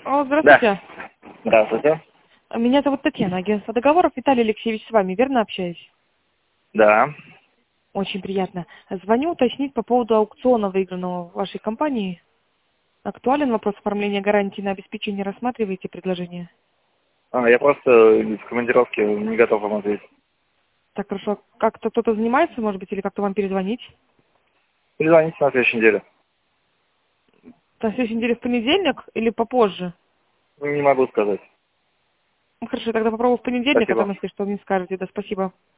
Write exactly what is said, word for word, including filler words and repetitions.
Алло, Да. здравствуйте. Здравствуйте. Меня зовут Татьяна, агентство договоров. Виталий Алексеевич с вами, верно общаюсь? Да. Очень приятно. Звоню уточнить по поводу аукциона, выигранного в вашей компании. Актуален вопрос оформления гарантии на обеспечение? Рассматриваете предложение? А, я просто в командировке не готов вам ответить. Так, хорошо. Как-то кто-то занимается, может быть, или как-то вам перезвонить? Перезвоните на следующей неделе. На следующей неделе в понедельник или попозже? Не могу сказать. Ну, хорошо, тогда попробую в понедельник, а Спасибо. там, если что, не скажете. Да, спасибо.